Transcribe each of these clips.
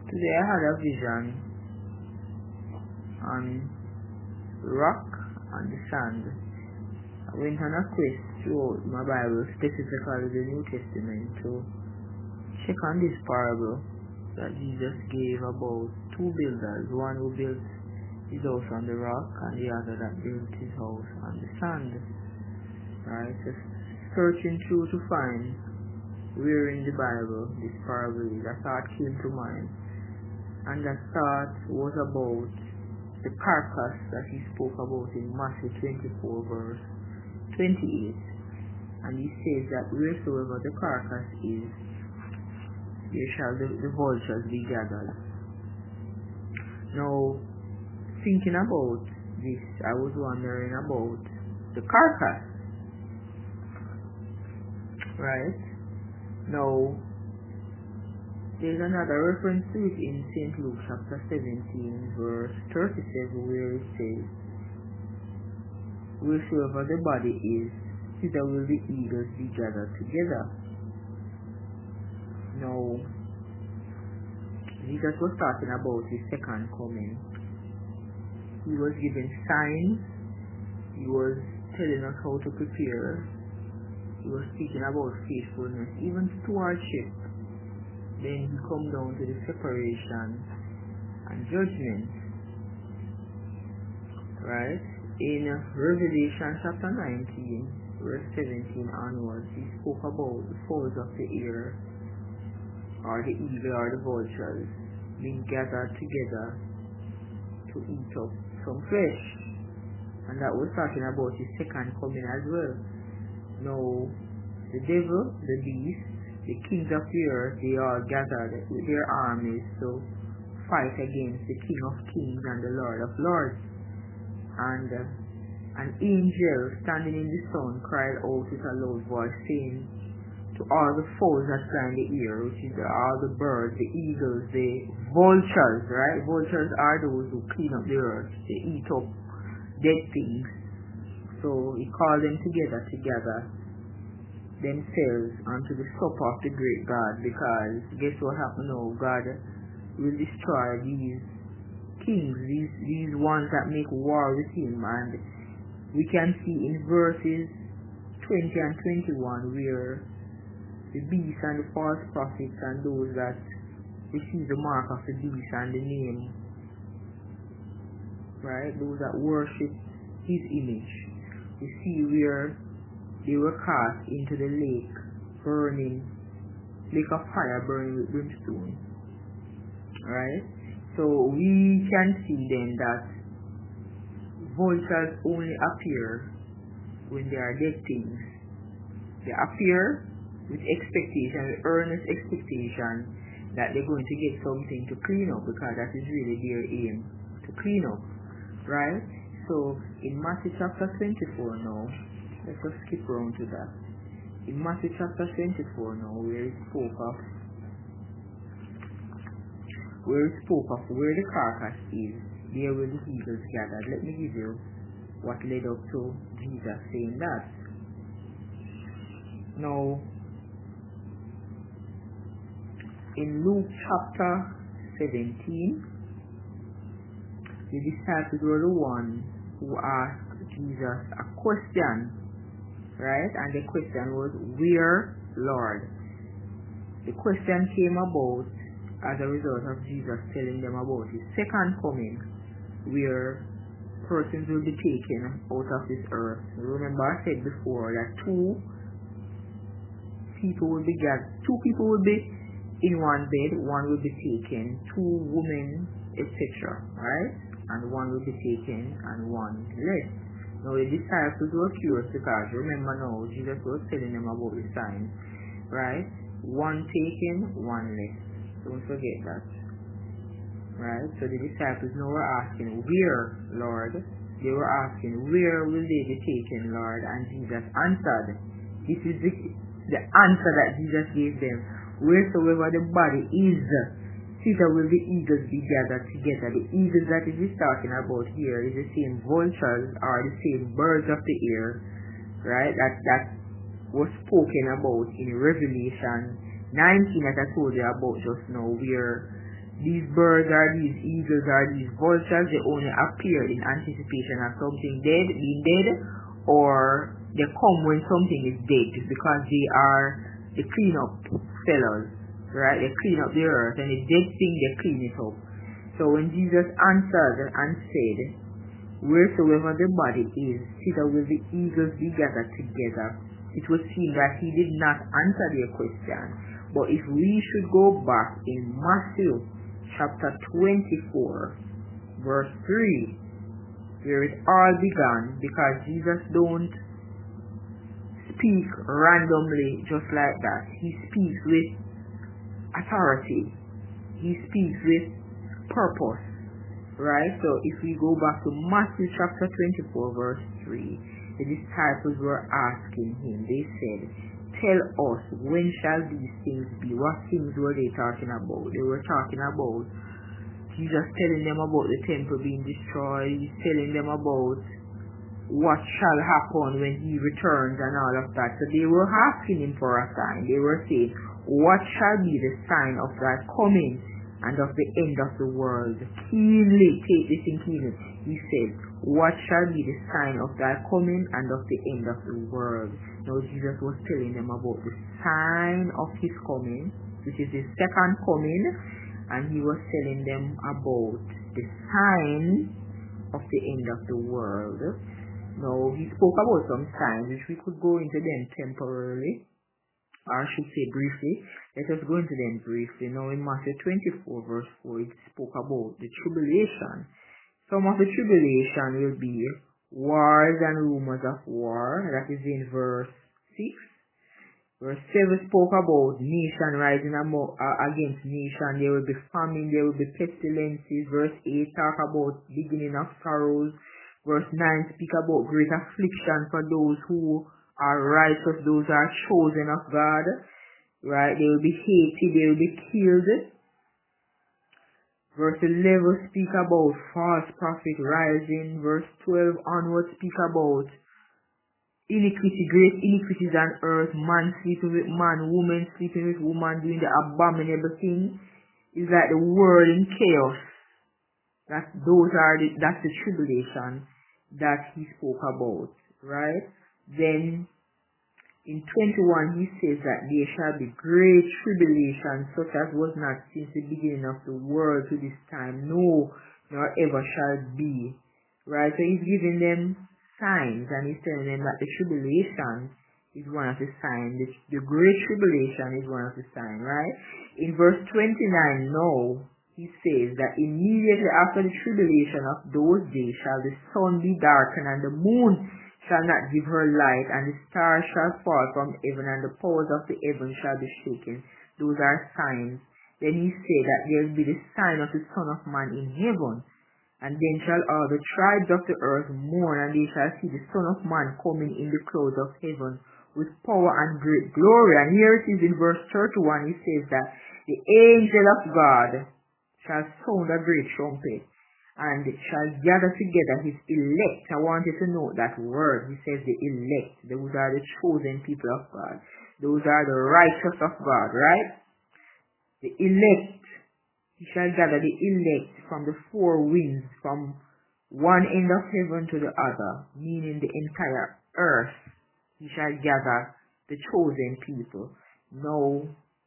Today I had a vision on rock and the sand. I went on a quest throughout my Bible, specifically the New Testament, to check on this parable that Jesus gave about two builders, one who built his house on the rock and the other that built his house on the sand. Right? Just searching through to find where in the Bible this parable is. A thought came to mind, and that thought was about the carcass that he spoke about in Matthew 24 verse 28. And he says that wheresoever the carcass is, there shall the vultures be gathered. Now, thinking about this, I was wondering about the carcass. Right? Now, there's another reference to it in St. Luke chapter 17 verse 37 where it says, wheresoever the body is, thither will the eagles be gathered together. Now, Jesus was talking about his second coming. He was giving signs. He was telling us how to prepare. He was speaking about faithfulness, even stewardship. Then he come down to the separation and judgment. Right? In Revelation chapter 19, verse 17 onwards, he spoke about the fowls of the air, or the eagle or the vultures, being gathered together to eat up some flesh. And that was talking about his second coming as well. Now, the devil, the beast, the kings of the earth, they all gathered with their armies to fight against the King of Kings and the Lord of Lords. And an angel standing in the sun cried out with a loud voice, saying to all the fowls that fly in the air, which is all the birds, the eagles, the vultures, right? Vultures are those who clean up the earth. They eat up dead things. So he called them together themselves unto the supper of the great God, because guess what happened now? God will destroy these kings, these ones that make war with him. And we can see in verses 20 and 21 where the beast and the false prophets and those that receive the mark of the beast and the name, right, those that worship his image, you see where they were cast into the lake of fire burning with brimstone. Right? So we can see then that vultures only appear when they are dead things. They appear with expectation, with earnest expectation that they're going to get something to clean up, because that is really their aim, to clean up. Right? So in Matthew chapter 24 now, let's just skip around to that. In Matthew chapter 24 now, where it spoke of where the carcass is, there will the eagles gathered. Let me give you what led up to Jesus saying that. Now, in Luke chapter 17, the disciples were the ones who asked Jesus a question, right? And the question was, where, Lord? The question came about as a result of Jesus telling them about his second coming, where persons will be taken out of this earth. Remember I said before that two people will be in one bed, one will be taken, two women, etc., right? And one will be taken and one left. Now the disciples were curious, because remember now, Jesus was telling them about the signs, right? One taken, one left. Don't forget that. Right? So the disciples now were asking, where, Lord? They were asking, where will they be taken, Lord? And Jesus answered. This is the answer that Jesus gave them. Wheresoever the body is, thither will the eagles be gathered together. The eagles that it is talking about here is the same vultures or the same birds of the air, right? That was spoken about in Revelation 19 that I told you about just now, where These birds or these eagles or these vultures, they only appear in anticipation of something dead, being dead, or they come when something is dead because they are the cleanup fellows, right? They clean up the earth, and the dead thing, they clean it up. So when Jesus answered and said, wheresoever the body is, thither will the eagles be gathered together, it would seem that he did not answer their question. But if we should go back in Matthew chapter 24, verse 3, where it all began, because Jesus don't speak randomly just like that. He speaks with authority. He speaks with purpose, right? So if we go back to Matthew chapter 24, verse 3, the disciples were asking him, they said, tell us, when shall these things be? What things were they talking about? They were talking about Jesus telling them about the temple being destroyed. He's telling them about what shall happen when he returns and all of that. So they were asking him for a sign. They were saying, what shall be the sign of thy coming and of the end of the world? Keenly, take this in keenly. He said, what shall be the sign of thy coming and of the end of the world? Now Jesus was telling them about the sign of his coming, which is his second coming, and he was telling them about the sign of the end of the world. Now he spoke about some signs which we could go into them temporarily, or I should say briefly. Let us go into them briefly. Now in Matthew 24 verse 4, it spoke about the tribulation. Some of the tribulation will be wars and rumors of war. That is in verse 6. Verse 7 spoke about nation rising against nation. There will be famine, there will be pestilences. Verse 8 talk about beginning of sorrows. Verse 9 speak about great affliction for those who are righteous, those who are chosen of God. Right? They will be hated, they will be killed. Verse 11 speak about false prophet rising. Verse 12 onward speak about iniquity, great iniquities on earth, man sleeping with man, woman sleeping with woman, doing the abominable thing. Is like the world in chaos. That's the tribulation that he spoke about, right? Then in 21 he says that there shall be great tribulation, such as was not since the beginning of the world to this time, no, nor ever shall be. Right? So he's giving them signs, and he's telling them that the tribulation is one of the signs. The great tribulation is one of the signs, right? In verse 29, no, he says that immediately after the tribulation of those days shall the sun be darkened, and the moon shall not give her light, and the stars shall fall from heaven, and the powers of the heaven shall be shaken. Those are signs. Then he said that there will be the sign of the Son of Man in heaven. And then shall all the tribes of the earth mourn, and they shall see the Son of Man coming in the clouds of heaven with power and great glory. And here it is in verse 31, he says that the angel of God shall sound a great trumpet, and shall gather together his elect. I want you to note that word. He says the elect. Those are the chosen people of God. Those are the righteous of God, right? The elect. He shall gather the elect from the four winds, from one end of heaven to the other, meaning the entire earth. He shall gather the chosen people. Now,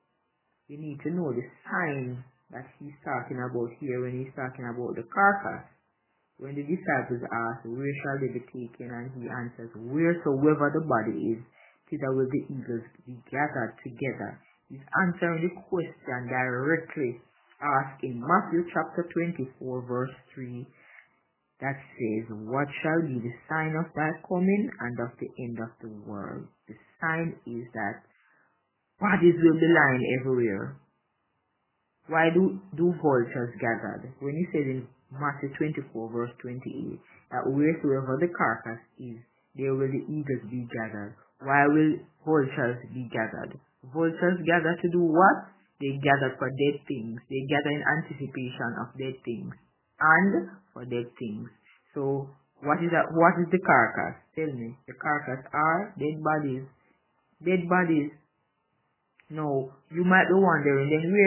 we need to know the sign that he's talking about here when he's talking about the carcass. When the disciples ask, where shall they be taken? And he answers, wheresoever the body is, thither will the eagles be gathered together. He's answering the question directly asked in Matthew chapter 24 verse 3, that says, what shall be the sign of thy coming and of the end of the world? The sign is that bodies will be lying everywhere. Why do vultures gather? When he says in Matthew 24 verse 28, that wheresoever the carcass is, there will the eagles be gathered. Why will vultures be gathered? Vultures gather to do what? They gather for dead things. They gather in anticipation of dead things and for dead things. So what is that? What is the carcass? Tell me. The carcass are dead bodies. Dead bodies. No, you might be wondering then where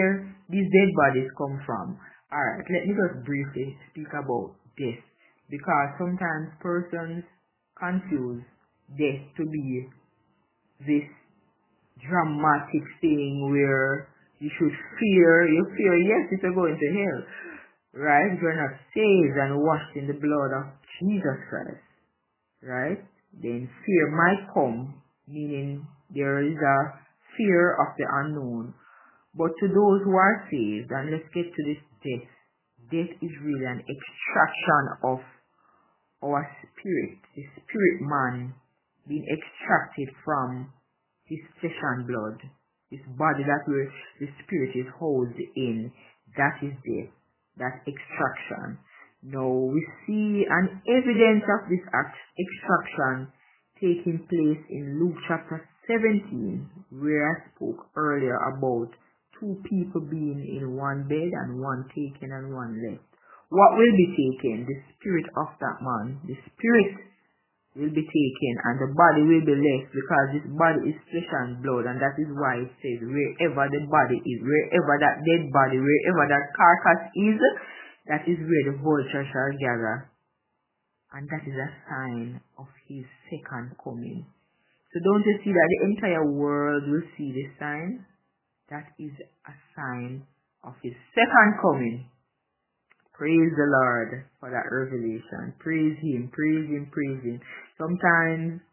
these dead bodies come from. Alright, let me just briefly speak about death, because sometimes persons confuse death to be this dramatic thing where you should fear, yes, if you're going to hell, right? If you're not saved and washed in the blood of Jesus Christ, right? Then fear might come, meaning there is a fear of the unknown. But to those who are saved, and let's get to this death. Death is really an extraction of our spirit, the spirit man being extracted from his flesh and blood, this body that the spirit is housed in. That is death, that extraction. Now we see an evidence of this extraction taking place in Luke chapter 17, where I spoke earlier about two people being in one bed and one taken and one left. What will be taken? The spirit of that man. The spirit will be taken and the body will be left, because this body is flesh and blood, and that is why it says wherever the body is, wherever that dead body, wherever that carcass is, that is where the vulture shall gather. And that is a sign of his second coming. So don't you see that the entire world will see this sign? That is a sign of his second coming. Praise the Lord for that revelation. Praise him, praise him, praise him. Sometimes,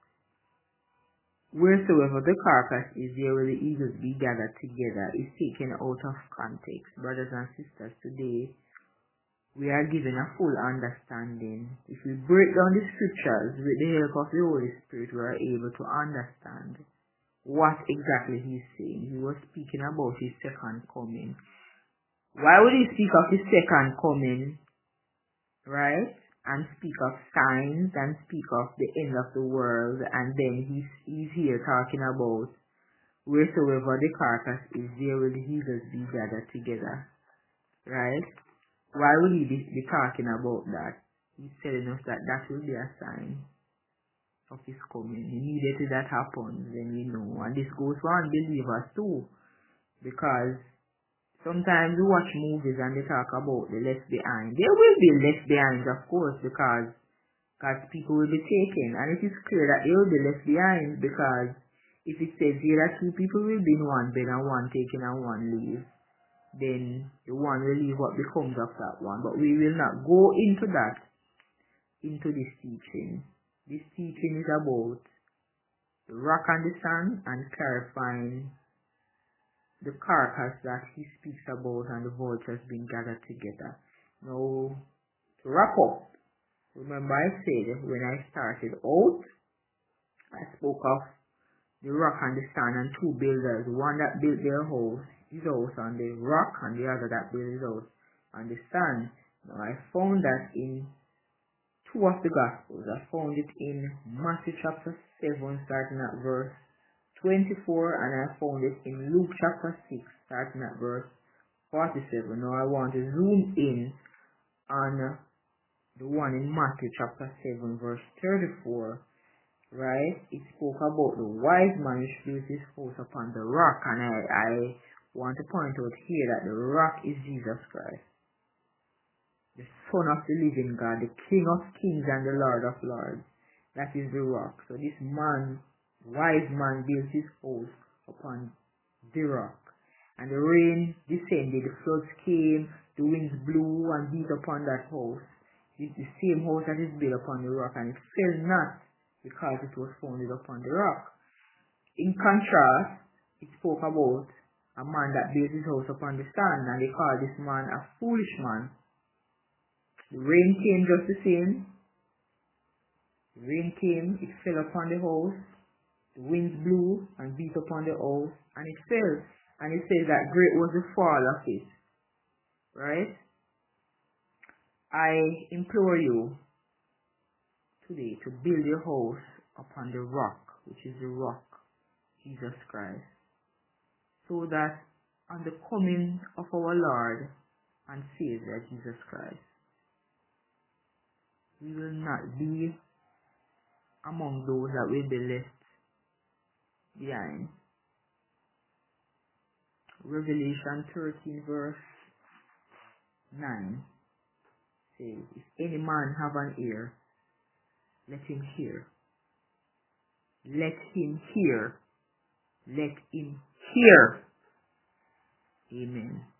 wheresoever the carcass is, there will the eagles be gathered together, is taken out of context. Brothers and sisters, today we are given a full understanding. If we break down the scriptures with the help of the Holy Spirit, we are able to understand what exactly he's saying. He was speaking about his second coming. Why would he speak of his second coming, right? And speak of signs and speak of the end of the world, and then he's here talking about wheresoever the carcass is, there will the eagles be gathered together, right? Why would he be talking about that? He's telling us that that will be a sign of his coming. Immediately that happens, then we know. And this goes for unbelievers too, because sometimes we watch movies and they talk about the left behind. There will be left behind, of course, because God's people will be taken. And it is clear that they will be left behind, because if it says here that two people will be in one bed and one taken and one leave, then the one will leave, what becomes of that one. But we will not go into that, into this teaching. This teaching is about the rock and the sand and clarifying the carcass that he speaks about and the vultures being gathered together. Now, to wrap up, remember I said when I started out, I spoke of the rock and the sand and two builders, one that built their house, his house on the rock, and the other that built his house on the sand. Now I found that in two of the Gospels. I found it in Matthew chapter 7, starting at verse 24, and I found it in Luke chapter 6, starting at verse 47. Now I want to zoom in on the one in Matthew chapter 7, verse 34, right? It spoke about the wise man which built his house upon the rock, and I want to point out here that the rock is Jesus Christ, the Son of the living God, the King of kings and the Lord of lords. That is the rock. So this man, wise man, built his house upon the rock. And the rain descended, the floods came, the winds blew and beat upon that house. It's the same house that is built upon the rock, and it fell not, because it was founded upon the rock. In contrast, it spoke about a man that built his house upon the sand, and they called this man a foolish man. The rain came just the same. The rain came, it fell upon the house. The winds blew and beat upon the house, and it fell. And it says that great was the fall of it. Right? I implore you today to build your house upon the rock, which is the rock, Jesus Christ, so that on the coming of our Lord and Savior, Jesus Christ, we will not be among those that will be left behind. Revelation 13 verse 9 says, if any man have an ear, let him hear. Let him hear. Let him hear. Amen.